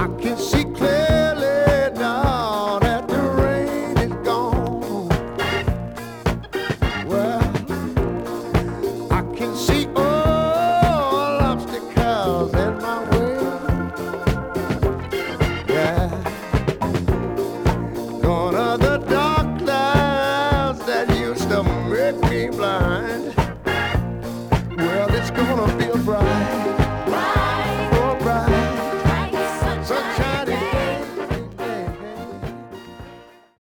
I can see clearly now that the rain is gone. Well, I can see all obstacles in my way. Yeah, gone are the dark clouds that used to make me blind.